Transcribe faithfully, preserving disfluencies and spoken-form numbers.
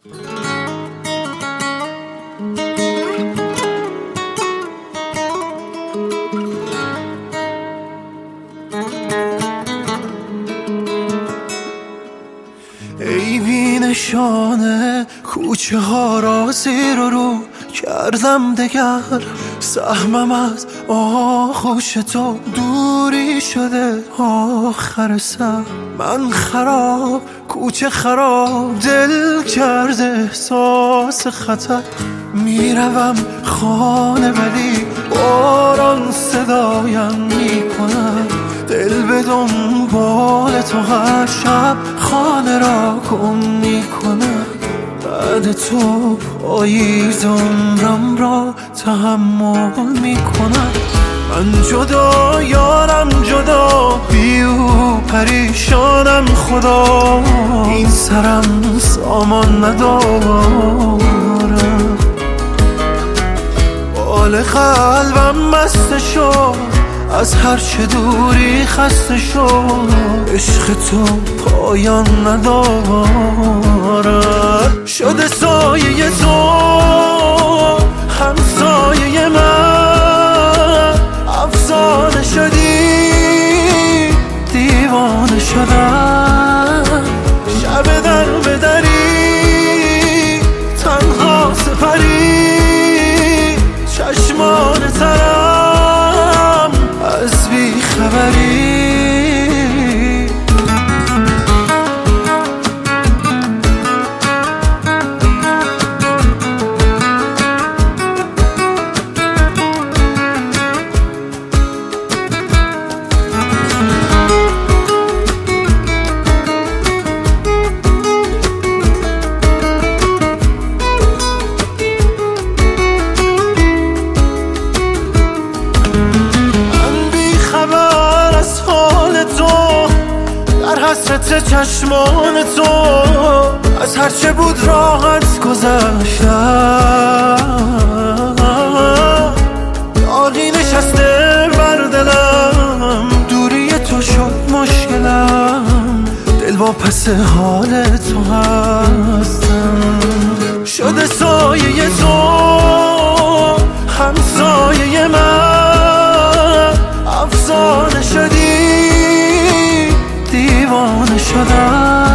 ای بی نشانه کوچه ها را زیر و رو کردم دگر، سهمم از آغوش تو دوری شده آخر سر. من خراب کوچه خراب دل کرده احساس خطر، میروم خانه ولی باران صدایم میکنم، دل به دنبال تو هر شب خانه را گم میکنم. بعد تو پاییز عمرم را تحمل میکنم. من جدا یارم جدا بی او پریشانم خدا، این سرم سامان ندارم. بال قلبم مست شد از هر چه دوری خسته شد، عشق تو پایان ندارد. شده سایه تو همسایه من، افسانه شدی دیوانه شدم. شب در بدری تنها سپری، چشمان ترم از بی خبری. حسرت چشمان تو از هرچه بود راحت گذشتم، داغی نشسته بر دلم، دوری تو شد مشکلم، دل با پس حال تو هستم. شده سایه تو همسایه من، افسانه شدی دیوانه شدم.